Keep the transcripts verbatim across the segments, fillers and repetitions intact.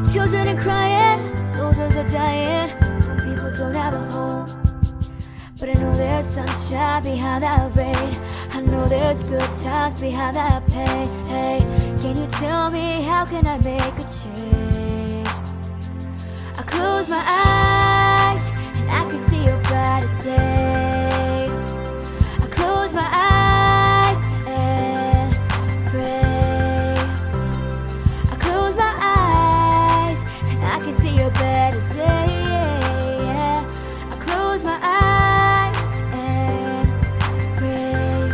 Children are crying, soldiers are dying. Some people don't have a home, but I know there's sunshine behind that rain. I know there's good times behind that pain. Hey, can you tell me how can I make a change? I close my eyes and I can see a brighter day. I close my eyes and pray. I close my eyes and I can see a better day. I close my eyes and pray.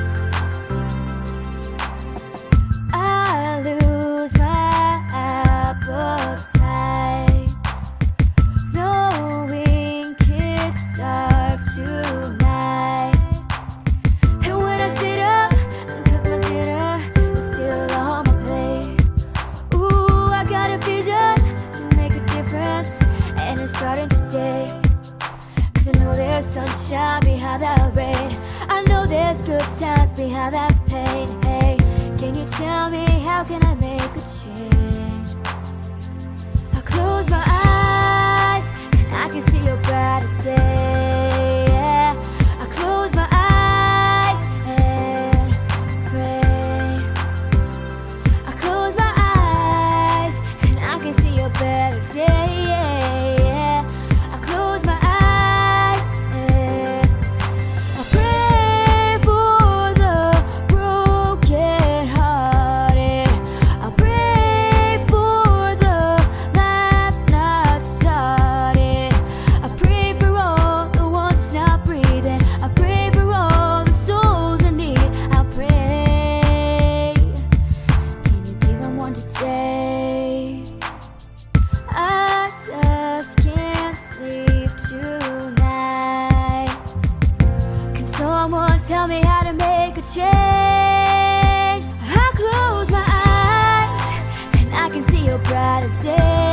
I lose my appetite, knowing kids starve tonight. And when I sit up, cause my dinner is still on my plate. Ooh, I got a vision to make a difference, and it's starting today. Cause I know there's sunshine behind that rain. I know there's good times behind that pain. Hey, can you tell me how can I make a change? I close my eyes and I can see a brighter day. Yeah. I close my eyes and pray. I close my eyes and I can see a better day. Yeah. I close my eyes and I pray for the broken hearted. I pray for the life not started. I pray for all the ones not breathing. I pray for all the souls in need. I pray. Can you give them one today? I just can't sleep tonight. Can someone tell me how to make a change? I close my eyes and I can see a brighter day.